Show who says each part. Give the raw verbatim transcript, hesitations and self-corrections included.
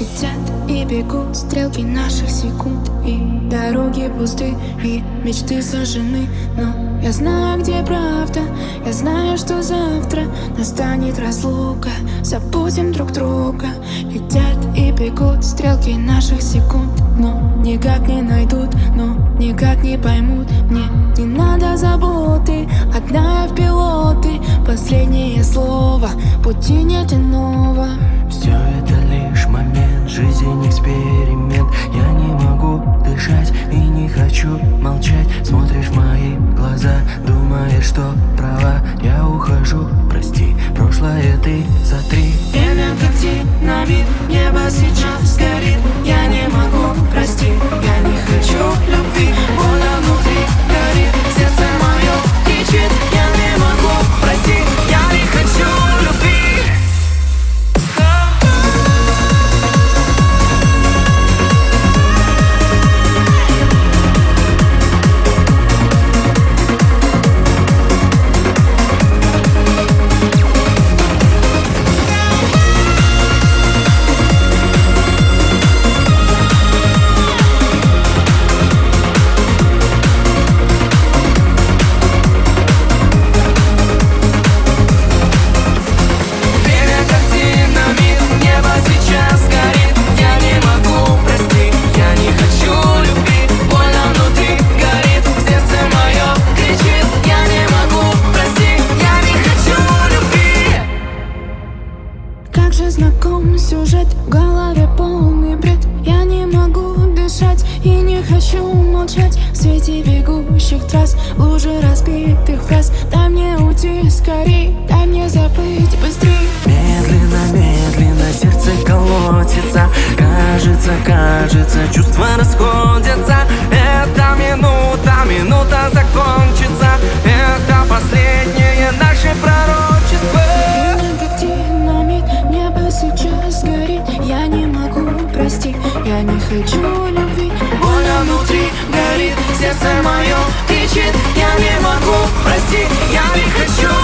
Speaker 1: Летят и бегут стрелки наших секунд, и дороги пусты, и мечты сожжены. Но я знаю, где правда, я знаю, что завтра настанет разлука. Забудем друг друга. Летят и бегут стрелки наших секунд, но никак не найдут, но никак не поймут. Мне не надо заботы, одна я в пилоты. Последнее слово, пути нет иного.
Speaker 2: Все это лишь момент, жизнь эксперимент. Я не могу дышать и не хочу молчать. Смотришь в мои глаза, думаешь, что права. Я ухожу, прости, прошлое ты сотри.
Speaker 1: Время как динамит, небо сейчас горит. Я не могу, прости, я не хочу любви. Больно внутри горит, сердце мое кричит. Я не могу, прости, я не хочу любви. Как же знаком сюжет, в голове полный бред. Я не могу дышать и не хочу молчать. В свете бегущих трасс, в луже разбитых фраз. Дай мне уйти скорей, дай мне забыть быстрей.
Speaker 2: Медленно, медленно сердце колотится. Кажется, кажется, чувства расходятся. Эта минута, минута закончится. Это последнее наше пророчество.
Speaker 1: Сейчас горит, я не могу, прости, я не хочу любви. Больно внутри горит, сердце мое кричит. Я не могу, прости, я не хочу.